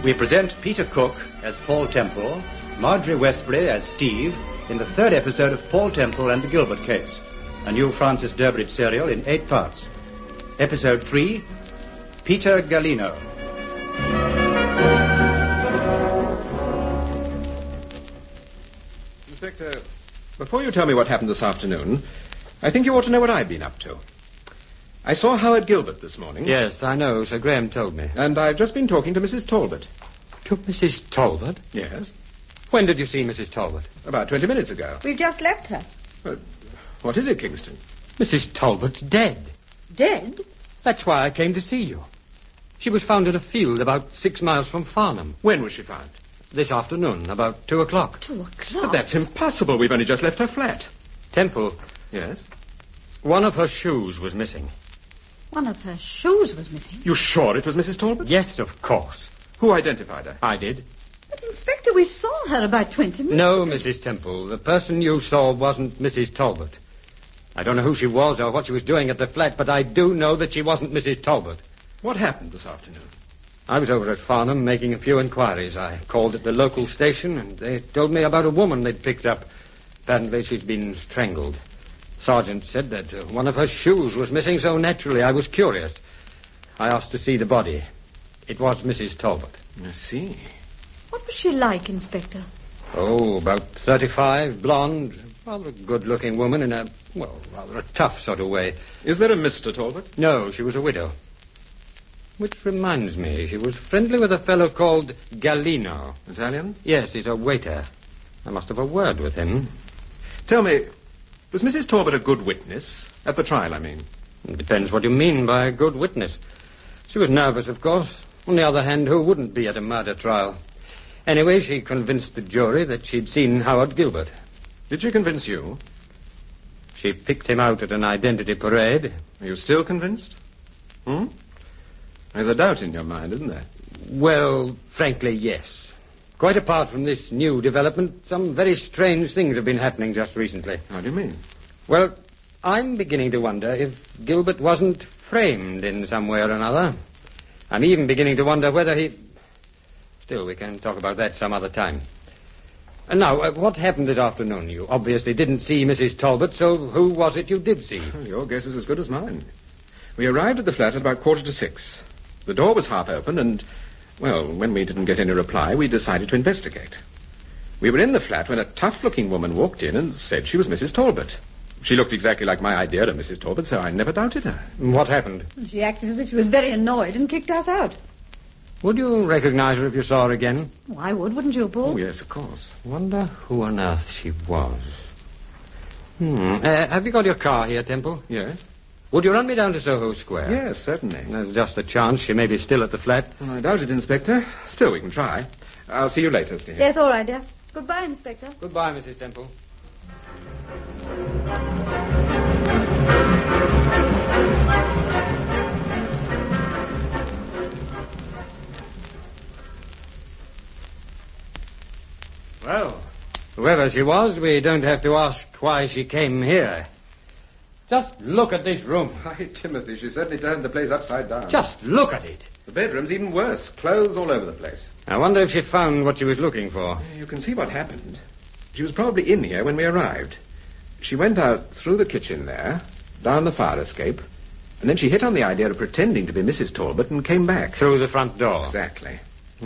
We present Peter Cook as Paul Temple, Marjorie Westbury as Steve, in the third episode of Paul Temple and the Gilbert Case, a new Francis Durbridge serial in 8 parts. Episode 3, Peter Galino. Inspector, before you tell me what happened this afternoon, I think you ought to know what I've been up to. I saw Howard Gilbert this morning. Yes, I know. Sir Graham told me. And I've just been talking to Mrs. Talbot. To Mrs. Talbot? Yes. When did you see Mrs. Talbot? About 20 minutes ago. We've just left her. What is it, Kingston? Mrs. Talbot's dead. Dead? That's why I came to see you. She was found in a field about 6 miles from Farnham. When was she found? This afternoon, about 2 o'clock. 2 o'clock? But that's impossible. We've only just left her flat. Temple. Yes? One of her shoes was missing. One of her shoes was missing? You sure it was Mrs. Talbot? Yes, of course. Who identified her? I did. But, Inspector, we saw her about 20 minutes No, ago. Mrs. Temple. The person you saw wasn't Mrs. Talbot. I don't know who she was or what she was doing at the flat, but I do know that she wasn't Mrs. Talbot. What happened this afternoon? I was over at Farnham making a few inquiries. I called at the local station, and they told me about a woman they'd picked up. Apparently she's been strangled. Sergeant said that one of her shoes was missing, so naturally I was curious. I asked to see the body. It was Mrs. Talbot. I see. What was she like, Inspector? Oh, about 35, blonde, rather a good-looking woman in a, rather a tough sort of way. Is there a Mr. Talbot? No, she was a widow. Which reminds me, she was friendly with a fellow called Galino. Italian? Yes, he's a waiter. I must have a word with him. Tell me, was Mrs. Talbot a good witness? At the trial, I mean. It depends what you mean by a good witness. She was nervous, of course. On the other hand, who wouldn't be at a murder trial? Anyway, she convinced the jury that she'd seen Howard Gilbert. Did she convince you? She picked him out at an identity parade. Are you still convinced? There's a doubt in your mind, isn't there? Well, frankly, yes. Quite apart from this new development, some very strange things have been happening just recently. How do you mean? Well, I'm beginning to wonder if Gilbert wasn't framed in some way or another. I'm even beginning to wonder whether he... Still, we can talk about that some other time. And now, what happened this afternoon? You obviously didn't see Mrs. Talbot, so who was it you did see? Well, your guess is as good as mine. We arrived at the flat at about 5:45. The door was half open and, when we didn't get any reply, we decided to investigate. We were in the flat when a tough-looking woman walked in and said she was Mrs. Talbot. She looked exactly like my idea of Mrs. Talbot, so I never doubted her. What happened? She acted as if she was very annoyed and kicked us out. Would you recognize her if you saw her again? Oh, I would, wouldn't you, Paul? Oh, yes, of course. Wonder who on earth she was. Have you got your car here, Temple? Yes? Would you run me down to Soho Square? Yes, certainly. There's just a chance she may be still at the flat. Well, I doubt it, Inspector. Still, we can try. I'll see you later, Steve. Yes, all right, dear. Goodbye, Inspector. Goodbye, Mrs. Temple. Well, whoever she was, we don't have to ask why she came here. Just look at this room. Why, Timothy, she certainly turned the place upside down. Just look at it. The bedroom's even worse. Clothes all over the place. I wonder if she found what she was looking for. You can see what happened. She was probably in here when we arrived. She went out through the kitchen there, down the fire escape, and then she hit on the idea of pretending to be Mrs. Talbot and came back. Through the front door. Exactly.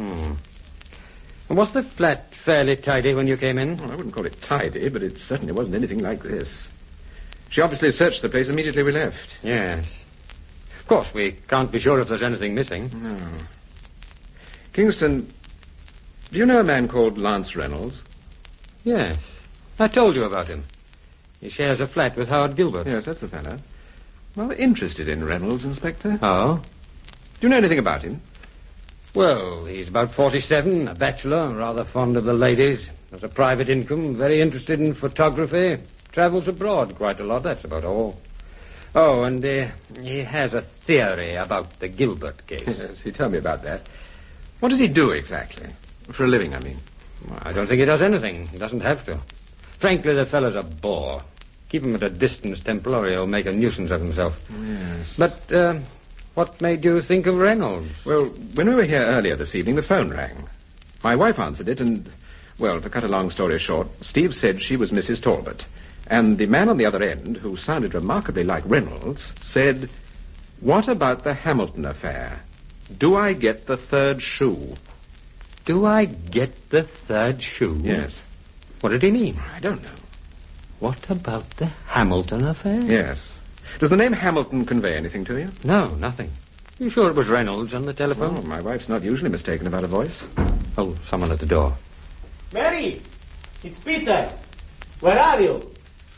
Was the flat fairly tidy when you came in? Well, I wouldn't call it tidy, but it certainly wasn't anything like this. She obviously searched the place immediately we left. Yes. Of course, we can't be sure if there's anything missing. No. Kingston, do you know a man called Lance Reynolds? Yes. I told you about him. He shares a flat with Howard Gilbert. Yes, that's the fellow. Well, we're interested in Reynolds, Inspector. Oh? Do you know anything about him? Well, he's about 47, a bachelor, rather fond of the ladies, has a private income, very interested in photography, travels abroad quite a lot, that's about all. Oh, and he has a theory about the Gilbert case. Yes, he told me about that. What does he do exactly? For a living, I mean. Well, I don't think he does anything. He doesn't have to. Frankly, the fellow's a bore. Keep him at a distance, Temple, or he'll make a nuisance of himself. Yes. But What made you think of Reynolds? Well, when we were here earlier this evening, the phone rang. My wife answered it and, well, to cut a long story short, Steve said she was Mrs. Talbot. And the man on the other end, who sounded remarkably like Reynolds, said, "What about the Hamilton affair? Do I get the third shoe?" Do I get the third shoe? Yes. What did he mean? I don't know. What about the Hamilton affair? Yes. Does the name Hamilton convey anything to you? No, nothing. You sure it was Reynolds on the telephone? Oh, my wife's not usually mistaken about a voice. Oh, someone at the door. Mary, it's Peter. Where are you?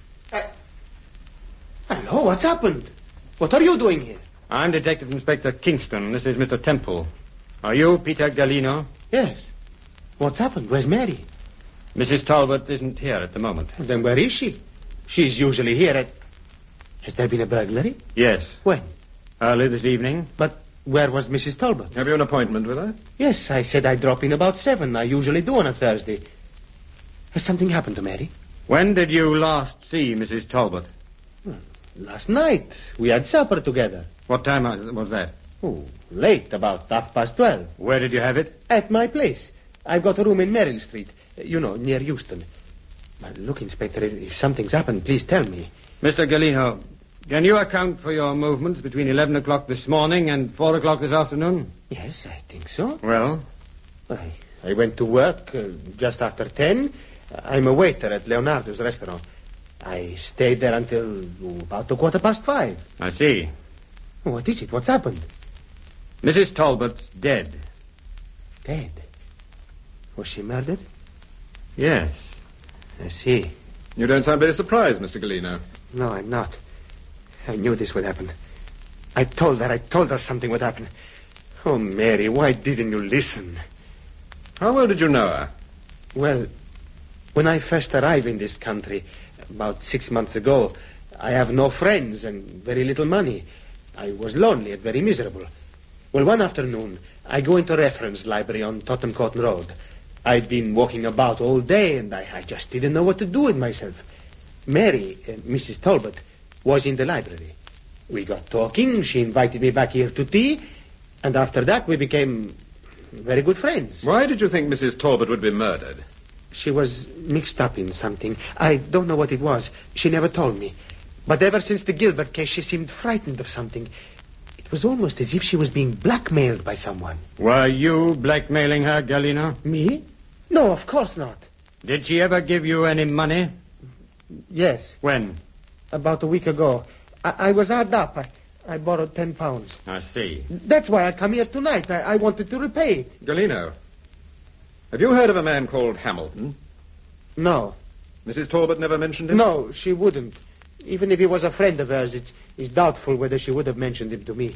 Hello, what's happened? What are you doing here? I'm Detective Inspector Kingston. This is Mr. Temple. Are you Peter Galino? Yes. What's happened? Where's Mary? Mrs. Talbot isn't here at the moment. Then where is she? She's usually here at... Has there been a burglary? Yes. When? Early this evening. But where was Mrs. Talbot? Have you an appointment with her? Yes, I said I'd drop in about 7. I usually do on a Thursday. Has something happened to Mary? When did you last see Mrs. Talbot? Last night. We had supper together. What time was that? Oh, late, about 12:30. Where did you have it? At my place. I've got a room in Merrill Street. You know, near Euston. Look, Inspector, if something's happened, please tell me. Mr. Galino, can you account for your movements between 11 o'clock this morning and 4 o'clock this afternoon? Yes, I think so. Well? I went to work just after 10. I'm a waiter at Leonardo's restaurant. I stayed there until about 5:15. I see. What is it? What's happened? Mrs. Talbot's dead. Dead? Was she murdered? Yes. I see. You don't sound very surprised, Mr. Galino. No, I'm not. I knew this would happen. I told her something would happen. Oh, Mary, why didn't you listen? How well did you know her? Well, when I first arrived in this country, about 6 months ago, I have no friends and very little money. I was lonely and very miserable. Well, one afternoon, I go into a reference library on Tottenham Court Road. I'd been walking about all day, and I just didn't know what to do with myself. Mary, Mrs. Talbot, was in the library. We got talking. She invited me back here to tea, and after that, we became very good friends. Why did you think Mrs. Talbot would be murdered? She was mixed up in something. I don't know what it was. She never told me. But ever since the Gilbert case, she seemed frightened of something. It was almost as if she was being blackmailed by someone. Were you blackmailing her, Galino? Me? No, of course not. Did she ever give you any money? Yes. When? About a week ago. I was hard up. I borrowed £10. I see. That's why I come here tonight. I wanted to repay it. Galino, have you heard of a man called Hamilton? No. Mrs. Talbot never mentioned him? No, she wouldn't. Even if he was a friend of hers, it's doubtful whether she would have mentioned him to me.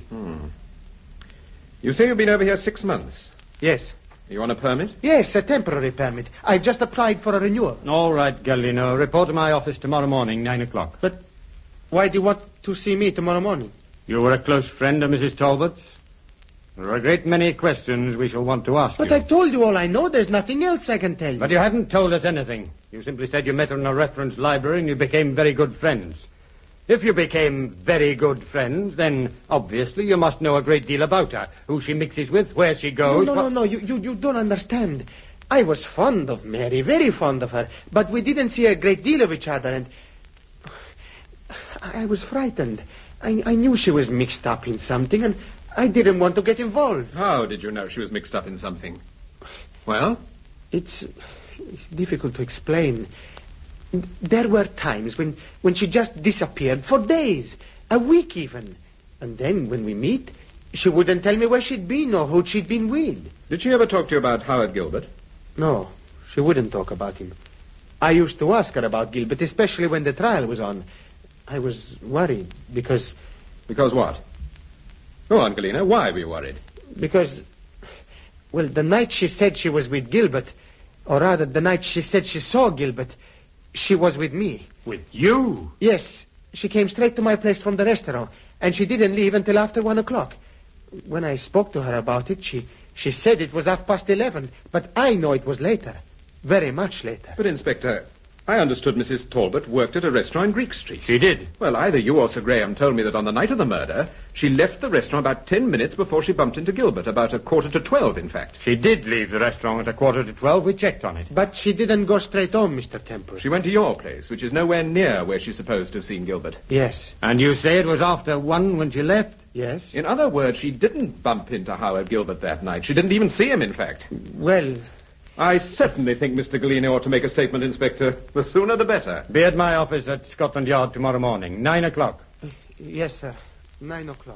You say you've been over here 6 months? Yes. Are you on a permit? Yes, a temporary permit. I've just applied for a renewal. All right, Galino. Report to my office tomorrow morning, 9 o'clock. But why do you want to see me tomorrow morning? You were a close friend of Mrs. Talbot's. There are a great many questions we shall want to ask you. But I've told you all I know. There's nothing else I can tell you. But you haven't told us anything. You simply said you met her in a reference library and you became very good friends. If you became very good friends, then obviously you must know a great deal about her. Who she mixes with, where she goes. No. You don't understand. I was fond of Mary, very fond of her. But we didn't see a great deal of each other, and I was frightened. I knew she was mixed up in something, and I didn't want to get involved. How did you know she was mixed up in something? Well? It's difficult to explain. There were times when she just disappeared for days, a week even. And then when we meet, she wouldn't tell me where she'd been or who she'd been with. Did she ever talk to you about Howard Gilbert? No, she wouldn't talk about him. I used to ask her about Gilbert, especially when the trial was on. I was worried because... Because what? Go on, Galino. Why were you worried? Because, well, the night she said she was with Gilbert, or rather the night she said she saw Gilbert, she was with me. With you? Yes. She came straight to my place from the restaurant, and she didn't leave until after 1 o'clock. When I spoke to her about it, she said it was 11:30, but I know it was later. Very much later. But, Inspector, I understood Mrs. Talbot worked at a restaurant in Greek Street. She did. Well, either you or Sir Graham told me that on the night of the murder, she left the restaurant about 10 minutes before she bumped into Gilbert, about 11:45, in fact. She did leave the restaurant at 11:45. We checked on it. But she didn't go straight home, Mr. Temple. She went to your place, which is nowhere near where she's supposed to have seen Gilbert. Yes. And you say it was after 1 when she left? Yes. In other words, she didn't bump into Howard Gilbert that night. She didn't even see him, in fact. Well, I certainly think Mr. Galena ought to make a statement, Inspector. The sooner the better. Be at my office at Scotland Yard tomorrow morning, 9 o'clock. yes, sir. 9 o'clock.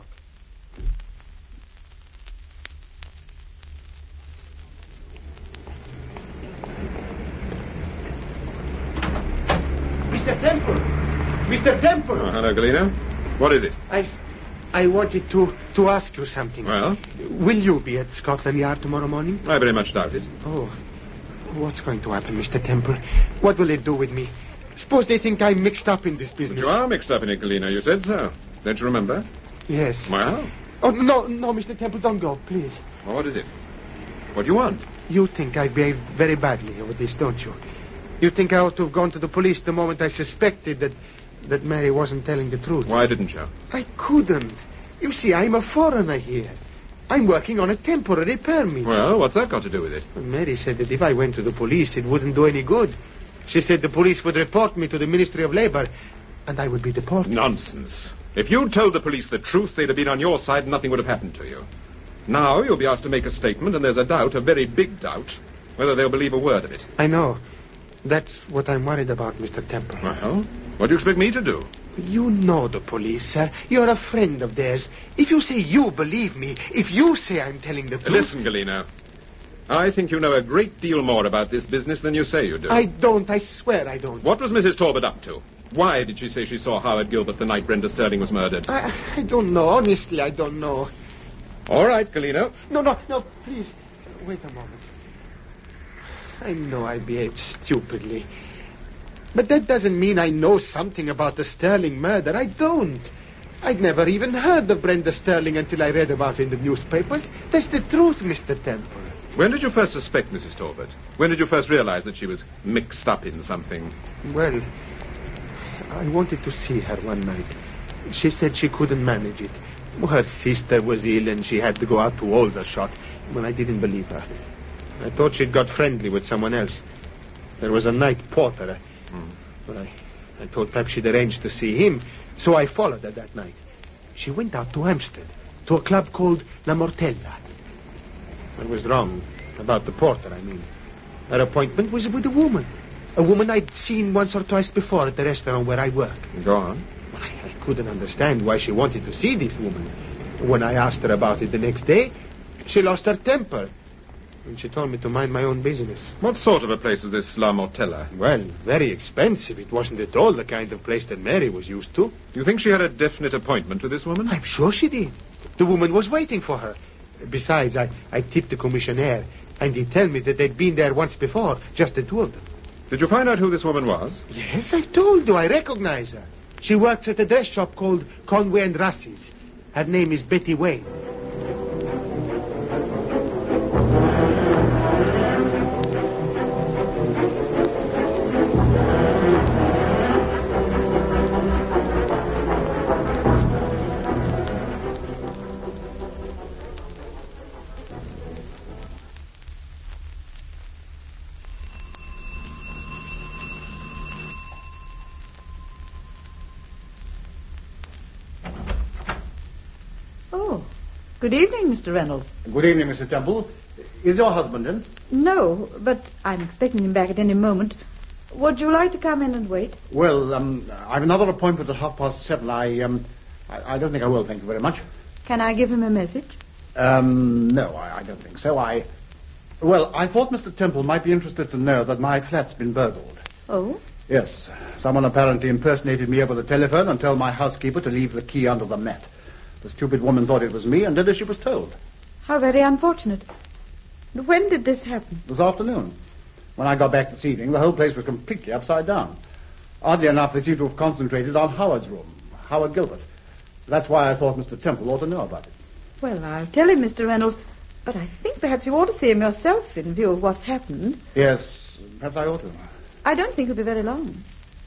Mr. Temple! Mr. Temple! Oh, hello, Galena. What is it? I wanted to ask you something. Well? Will you be at Scotland Yard tomorrow morning? I very much doubt it. Oh, what's going to happen, Mr. Temple? What will they do with me? Suppose they think I'm mixed up in this business. You are mixed up in it, Galena. You said so. Don't you remember? Yes. Well? Oh, no, Mr. Temple, don't go, please. Well, what is it? What do you want? You think I behaved very badly over this, don't you? You think I ought to have gone to the police the moment I suspected that Mary wasn't telling the truth? Why didn't you? I couldn't. You see, I'm a foreigner here. I'm working on a temporary permit. Well, what's that got to do with it? Mary said that if I went to the police, it wouldn't do any good. She said the police would report me to the Ministry of Labor, and I would be deported. Nonsense. If you'd told the police the truth, they'd have been on your side and nothing would have happened to you. Now you'll be asked to make a statement, and there's a doubt, a very big doubt, whether they'll believe a word of it. I know. That's what I'm worried about, Mr. Temple. Well, what do you expect me to do? You know the police, sir. You're a friend of theirs. If you say you believe me, if you say I'm telling the truth... Listen, Galena. I think you know a great deal more about this business than you say you do. I don't. I swear I don't. What was Mrs. Talbot up to? Why did she say she saw Howard Gilbert the night Brenda Sterling was murdered? I don't know. Honestly, I don't know. All right, Galena. No, please. Wait a moment. I know I behaved stupidly. But that doesn't mean I know something about the Sterling murder. I don't. I'd never even heard of Brenda Sterling until I read about it in the newspapers. That's the truth, Mr. Temple. When did you first suspect Mrs. Talbot? When did you first realize that she was mixed up in something? Well, I wanted to see her one night. She said she couldn't manage it. Her sister was ill and she had to go out to Aldershot. Well, I didn't believe her. I thought she'd got friendly with someone else. There was a night porter. But I thought perhaps she'd arranged to see him, so I followed her that night. She went out to Hampstead, to a club called La Mortella. I was wrong about the porter, I mean. Her appointment was with a woman I'd seen once or twice before at the restaurant where I work. Go on. I couldn't understand why she wanted to see this woman. When I asked her about it the next day, she lost her temper. And she told me to mind my own business. What sort of a place is this La Mortella? Well, very expensive. It wasn't at all the kind of place that Mary was used to. You think she had a definite appointment with this woman? I'm sure she did. The woman was waiting for her. Besides, I tipped the commissionaire, and he told me that they'd been there once before, just the two of them. Did you find out who this woman was? Yes, I told you. I recognize her. She works at a dress shop called Conway and Russ's. Her name is Betty Wayne. Oh, good evening, Mr. Reynolds. Good evening, Mrs. Temple. Is your husband in? No, but I'm expecting him back at any moment. Would you like to come in and wait? Well, I've another appointment at 7:30. I don't think I will, thank you very much. Can I give him a message? No, I don't think so. I thought Mr. Temple might be interested to know that my flat's been burgled. Oh? Yes. Someone apparently impersonated me over the telephone and told my housekeeper to leave the key under the mat. The stupid woman thought it was me and did as she was told. How very unfortunate. When did this happen? This afternoon. When I got back this evening, the whole place was completely upside down. Oddly enough, they seem to have concentrated on Howard's room, Howard Gilbert. That's why I thought Mr. Temple ought to know about it. Well, I'll tell him, Mr. Reynolds, but I think perhaps you ought to see him yourself in view of what's happened. Yes, perhaps I ought to. I don't think it'll be very long.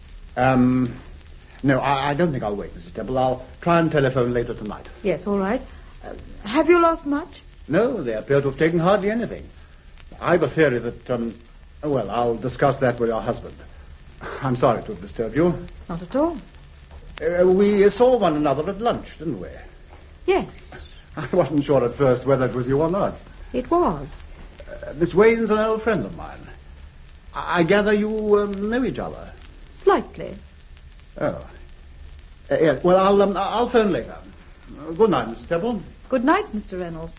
No, I don't think I'll wait, Mrs. Temple. I'll try and telephone later tonight. Yes, all right. Have you lost much? No, they appear to have taken hardly anything. I've a theory that, well, I'll discuss that with your husband. I'm sorry to have disturbed you. Not at all. We saw one another at lunch, didn't we? Yes, I wasn't sure at first whether it was you or not. it was. Miss Wayne's an old friend of mine. I gather you know each other. Slightly. Oh. Yes, well, I'll phone later. Good night, Mrs. Temple. Good night, Mr. Reynolds.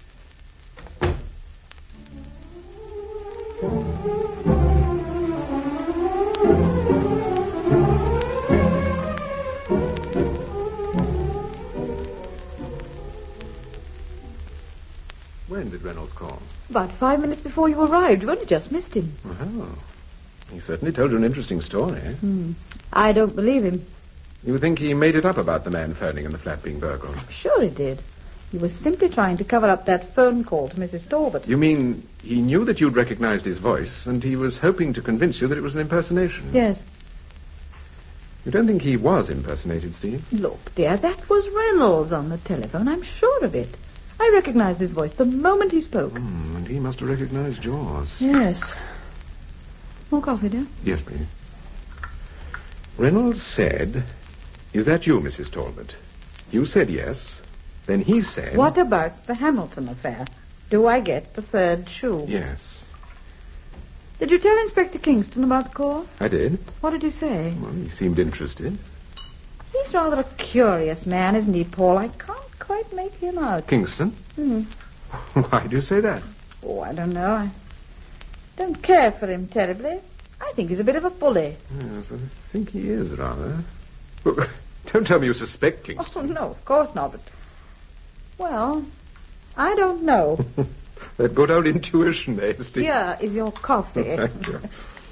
When did Reynolds call? About 5 minutes before you arrived. You only just missed him. Oh. He certainly told you an interesting story. I don't believe him. You think he made it up about the man phoning and the flat being burgled? I'm sure he did. He was simply trying to cover up that phone call to Mrs. Talbot. You mean he knew that you'd recognized his voice, and he was hoping to convince you that it was an impersonation? Yes. You don't think he was impersonated, Steve? Look, dear, that was Reynolds on the telephone. I'm sure of it. I recognized his voice the moment he spoke. And he must have recognized yours. Yes. More coffee, dear? Yes, please. Reynolds said, "Is that you, Mrs. Talbot?" You said yes. Then he said... What about the Hamilton affair? Do I get the third shoe? Yes. Did you tell Inspector Kingston about the call? I did. What did he say? Well, he seemed interested. He's rather a curious man, isn't he, Paul? I can't quite make him out. Kingston? Why do you say that? Oh, I don't know. I don't care for him terribly. I think he's a bit of a bully. Yes, I think he is, rather. Well, don't tell me you suspect Oh, Kingston. no, of course not, but... Well, I don't know. That good old intuition, eh, Steve? Here is your coffee. Thank you.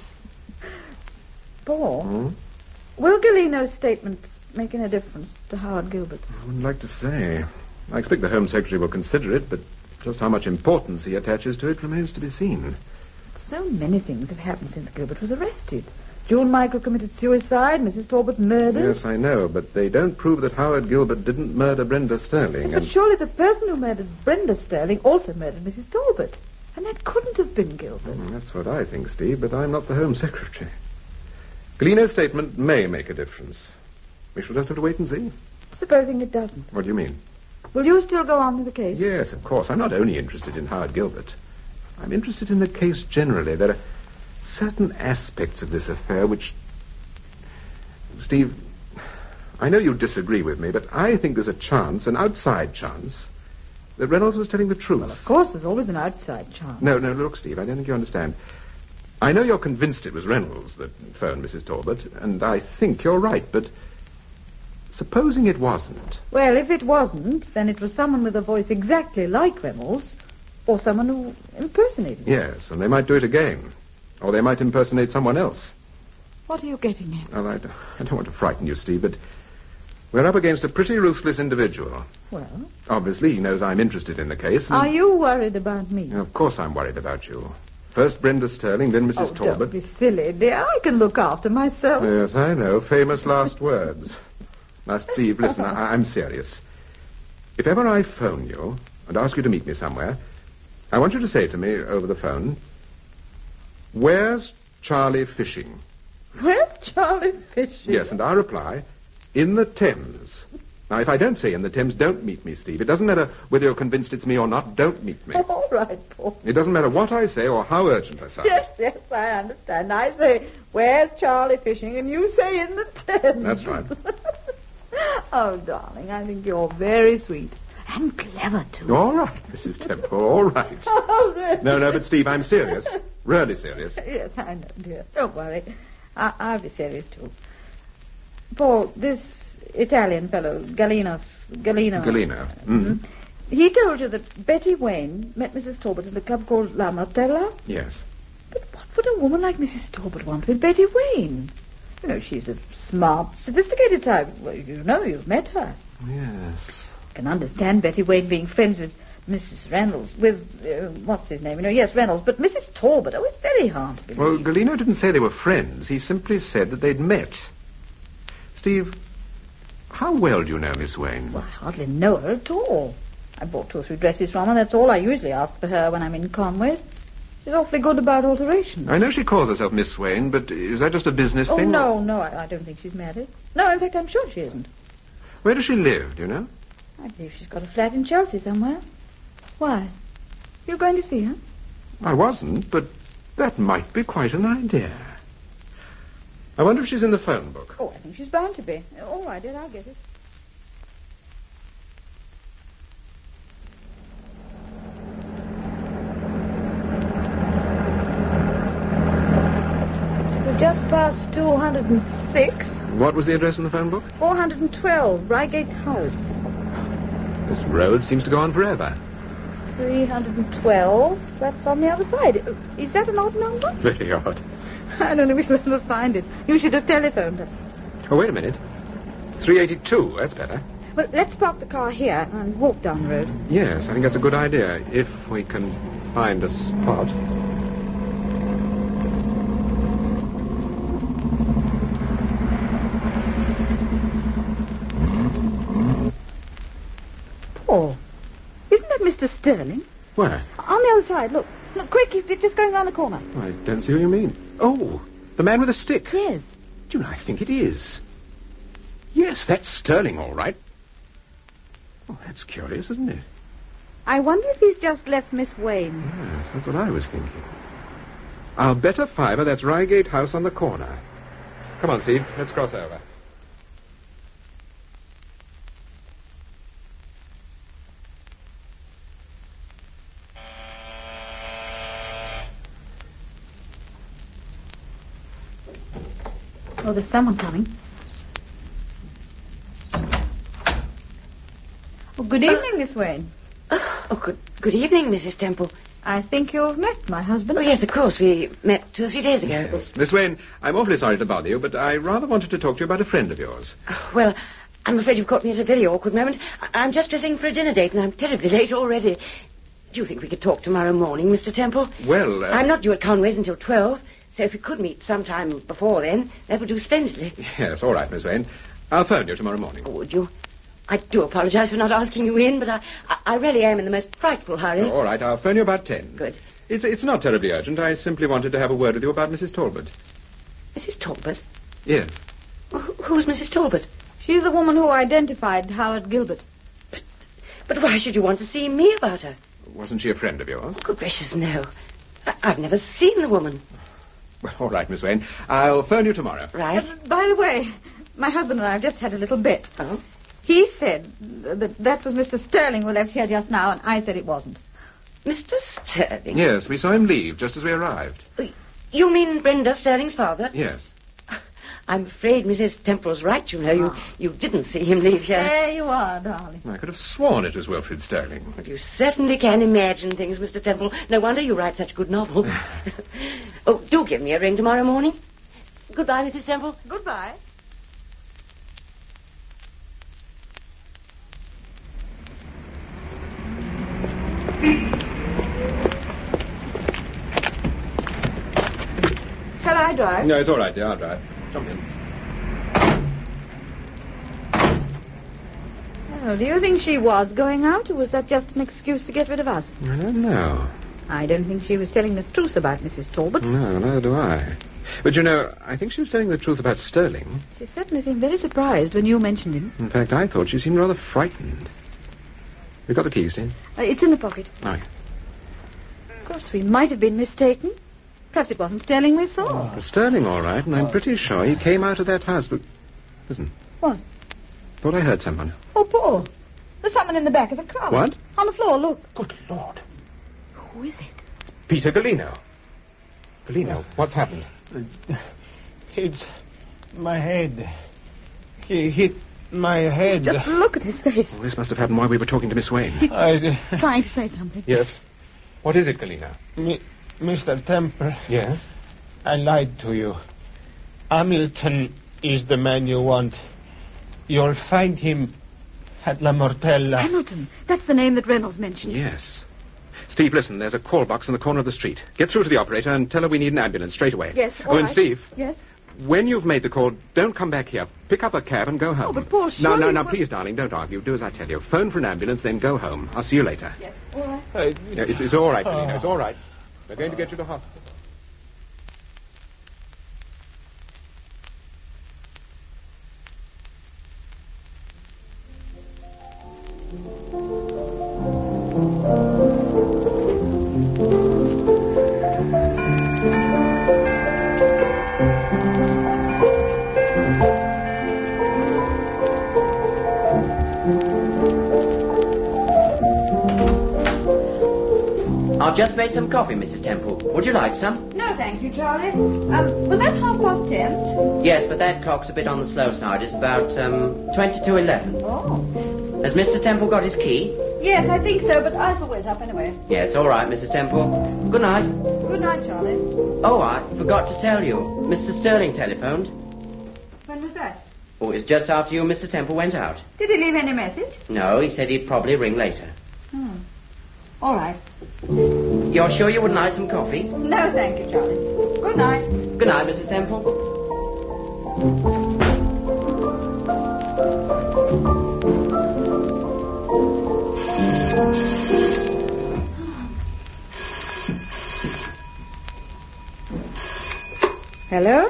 Paul, will Galino's statement make any difference to Howard Gilbert? I wouldn't like to say. I expect the Home Secretary will consider it, but just how much importance he attaches to it remains to be seen. So many things have happened since Gilbert was arrested. June Michael committed suicide, Mrs. Talbot murdered. Yes, I know, but they don't prove that Howard Gilbert didn't murder Brenda Sterling. But surely the person who murdered Brenda Sterling also murdered Mrs. Talbot. And that couldn't have been Gilbert. That's what I think, Steve, but I'm not the Home Secretary. Galino's statement may make a difference. We shall just have to wait and see. Supposing it doesn't. What do you mean? Will you still go on with the case? Yes, of course. I'm not only interested in Howard Gilbert. I'm interested in the case generally. There are certain aspects of this affair which... Steve, I know you disagree with me, but I think there's a chance, an outside chance, that Reynolds was telling the truth. Well, of course, there's always an outside chance. No, look, Steve, I don't think you understand. I know you're convinced it was Reynolds that phoned Mrs. Talbot, and I think you're right, but supposing it wasn't. Well, if it wasn't, then it was someone with a voice exactly like Reynolds, or someone who impersonated him. Yes, and they might do it again. Or they might impersonate someone else. What are you getting at? Well, I don't want to frighten you, Steve, but we're up against a pretty ruthless individual. Well? Obviously, he knows I'm interested in the case. Are you worried about me? Of course I'm worried about you. First Brenda Sterling, then Mrs. Talbot. Don't be silly, dear. I can look after myself. Yes, I know. Famous last words. Now, Steve, listen, I'm serious. If ever I phone you and ask you to meet me somewhere, I want you to say to me over the phone, "Where's Charlie fishing?" Where's Charlie fishing? Yes, and I reply, "In the Thames." Now, if I don't say in the Thames, don't meet me, Steve. It doesn't matter whether you're convinced it's me or not. Don't meet me. All right, Paul. It doesn't matter what I say or how urgent I sound. Yes, I understand. I say, where's Charlie fishing? And you say in the Thames. That's right. Oh, darling, I think you're very sweet. And clever, too. All right, Mrs. Temple, all right. Oh, really? No, but Steve, I'm serious. Really serious. Yes, I know, dear. Don't worry. I'll be serious, too. Paul, this Italian fellow, Galino. Mm-hmm. He told you that Betty Wayne met Mrs. Talbot at a club called La Martella? Yes. But what would a woman like Mrs. Talbot want with Betty Wayne? You know, she's a smart, sophisticated type. Well, you know, you've met her. Yes. I can understand Betty Wayne being friends with Mrs. Reynolds, what's his name? Yes, Reynolds, but Mrs. Talbot, it's very hard to believe. Well, Galeno didn't say they were friends. He simply said that they'd met. Steve, how well do you know Miss Wayne? Well, I hardly know her at all. I bought 2 or 3 dresses from her. That's all I usually ask for her when I'm in Conway's. She's awfully good about alterations. I know she calls herself Miss Wayne, but is that just a business Oh, thing? no, I don't think she's married. No, in fact, I'm sure she isn't. Where does she live, do you know? I believe she's got a flat in Chelsea somewhere. Why? You're going to see her? I wasn't, but that might be quite an idea. I wonder if she's in the phone book. Oh, I think she's bound to be. All right, dear, I'll get it. We're just past 206. What was the address in the phone book? 412, Reigate House. This road seems to go on forever. 312, that's on the other side. Is that an odd number? Very odd. I don't think we shall ever find it. You should have telephoned her. Oh, wait a minute. 382, that's better. Well, let's park the car here and walk down the road. Yes, I think that's a good idea, if we can find a spot. Paul, isn't that Mr. Sterling? Where? On the other side, look. Look, quick, he's just going round the corner. I don't see who you mean. Oh, the man with the stick. Yes. Do you know, I think it is. Yes, that's Sterling, all right. Oh, that's curious, isn't it? I wonder if he's just left Miss Wayne. Yes, that's what I was thinking. I'll bet a $5 that's Reigate House on the corner. Come on, Steve, let's cross over. Oh, there's someone coming. Oh, good evening, Miss Wayne. Oh, good evening, Mrs. Temple. I think you've met my husband. Oh, yes, of course. We met 2 or 3 days ago. Yes. Miss Wayne, I'm awfully sorry to bother you, but I rather wanted to talk to you about a friend of yours. Oh, well, I'm afraid you've caught me at a very awkward moment. I'm just dressing for a dinner date, and I'm terribly late already. Do you think we could talk tomorrow morning, Mr. Temple? Well, I'm not due at Conway's until 12, so if we could meet sometime before then, that would do splendidly. Yes, all right, Miss Wayne. I'll phone you tomorrow morning. Oh, would you? I do apologize for not asking you in, but I really am in the most frightful hurry. Oh, all right, I'll phone you about 10. Good. It's not terribly urgent. I simply wanted to have a word with you about Mrs. Talbot. Mrs. Talbot? Yes. Who's Mrs. Talbot? She's the woman who identified Howard Gilbert. But why should you want to see me about her? Wasn't she a friend of yours? Good gracious, no. I've never seen the woman. Well, all right, Miss Wayne. I'll phone you tomorrow. Right. By the way, my husband and I have just had a little bit. Oh? He said that was Mr. Sterling who left here just now, and I said it wasn't. Mr. Sterling? Yes, we saw him leave just as we arrived. You mean Brenda Sterling's father? Yes. I'm afraid Mrs. Temple's right, you know. You didn't see him leave here. There you are, darling. I could have sworn it was Wilfred Sterling. Well, you certainly can imagine things, Mr. Temple. No wonder you write such good novels. Oh, do give me a ring tomorrow morning. Goodbye, Mrs. Temple. Goodbye. Shall I drive? No, it's all right, dear. I'll drive. Jump in. Oh, do you think she was going out, or was that just an excuse to get rid of us? I don't know. I don't think she was telling the truth about Mrs. Talbot. No, neither do I. But, you know, I think she was telling the truth about Sterling. She certainly seemed very surprised when you mentioned him. In fact, I thought she seemed rather frightened. You got the keys, Dean? It's in the pocket. Oh, yeah. Of course, we might have been mistaken. Perhaps it wasn't Sterling we saw. Well, Sterling, all right, and I'm pretty sure he came out of that house, but... Listen. What? Thought I heard someone. Oh, Paul. There's someone in the back of the car. What? On the floor, look. Good Lord. Who is it? Peter Galeno. Galeno, what's happened? It's my head. He hit my head. Just look at his face. Well, this must have happened while we were talking to Miss Wayne. Trying to say something. Yes. What is it, Galeno? Mr. Temple, Yes? I lied to you. Hamilton is the man you want. You'll find him At La Mortella. Hamilton. That's the name that Reynolds mentioned. Yes. Steve, listen, there's a call box in the corner of the street. Get through to the operator and tell her we need an ambulance straight away. Yes, all and right. Steve. Yes? When you've made the call, don't come back here. Pick up a cab and go home. Oh, but Paul, No, surely... please, darling, don't argue. Do as I tell you. Phone for an ambulance, then go home. I'll see you later. Yes, all right. It's all right, Felina. It's all right. They're going to get you to hospital. I've just made some coffee, Mrs. Temple. Would you like some? No, thank you, Charlie. Was that 10:30? Yes, but that clock's a bit on the slow side. It's about 20 to 11. Oh. Has Mr. Temple got his key? Yes, I think so, but I shall wait up anyway. Yes, all right, Mrs. Temple. Good night. Good night, Charlie. Oh, I forgot to tell you. Mr. Sterling telephoned. When was that? Oh, it was just after you and Mr. Temple went out. Did he leave any message? No, he said he'd probably ring later. All right. You're sure you wouldn't like some coffee? No, thank you, Charlie. Good night. Good night, Mrs. Temple. Hello?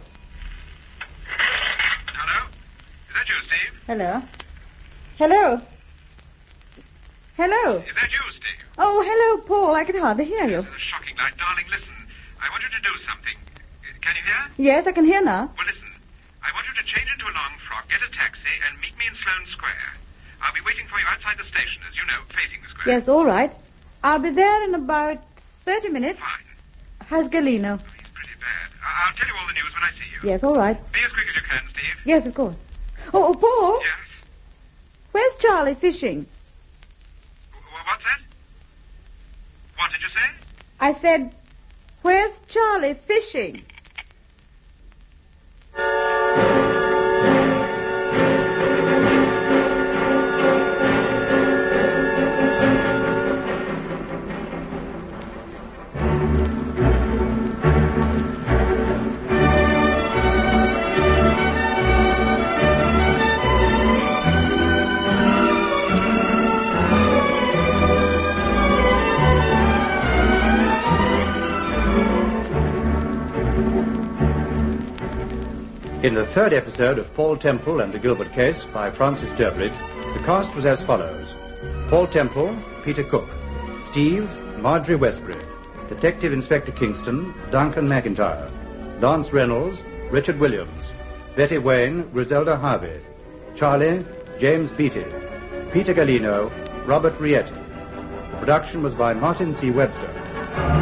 Hello? Is that you, Steve? Hello? Hello? Hello? Is that you, Steve? Oh, hello, Paul. I can hardly hear you. A shocking light. Darling, listen. I want you to do something. Can you hear? Yes, I can hear now. Well, listen. I want you to change into a long frock, get a taxi, and meet me in Sloane Square. I'll be waiting for you outside the station, as you know, facing the square. Yes, all right. I'll be there in about 30 minutes. Fine. How's Galino? He's pretty bad. I'll tell you all the news when I see you. Yes, all right. Be as quick as you can, Steve. Yes, of course. Oh, Paul, Yes? where's Charlie fishing? What's that? What did you say? I said, where's Charlie fishing? In the third episode of Paul Temple and the Gilbert Case by Francis Durbridge, the cast was as follows. Paul Temple, Peter Cook. Steve, Marjorie Westbury. Detective Inspector Kingston, Duncan McIntyre. Lance Reynolds, Richard Williams. Betty Wayne, Griselda Harvey. Charlie, James Beattie. Peter Galino, Robert Rietti. Production was by Martin C. Webster.